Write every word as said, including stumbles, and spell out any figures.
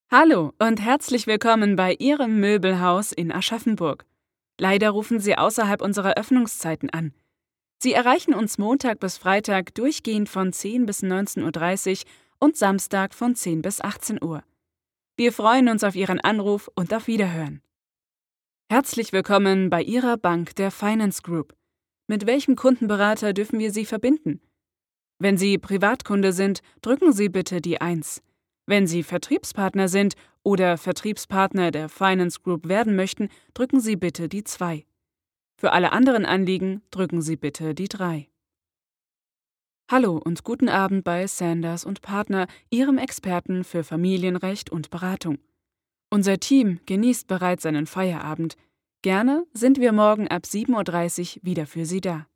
Hallo und herzlich willkommen bei Ihrem Möbelhaus in Aschaffenburg. Leider rufen Sie außerhalb unserer Öffnungszeiten an. Sie erreichen uns Montag bis Freitag durchgehend von zehn bis neunzehn Uhr dreißig und Samstag von zehn bis achtzehn Uhr. Wir freuen uns auf Ihren Anruf und auf Wiederhören. Herzlich willkommen bei Ihrer Bank der Finance Group. Mit welchem Kundenberater dürfen wir Sie verbinden? Wenn Sie Privatkunde sind, drücken Sie bitte die eins. Wenn Sie Vertriebspartner sind oder Vertriebspartner der Finance Group werden möchten, drücken Sie bitte die zwei. Für alle anderen Anliegen drücken Sie bitte die drei. Hallo und guten Abend bei Sanders und Partner, Ihrem Experten für Familienrecht und Beratung. Unser Team genießt bereits seinen Feierabend. Gerne sind wir morgen ab sieben Uhr dreißig wieder für Sie da.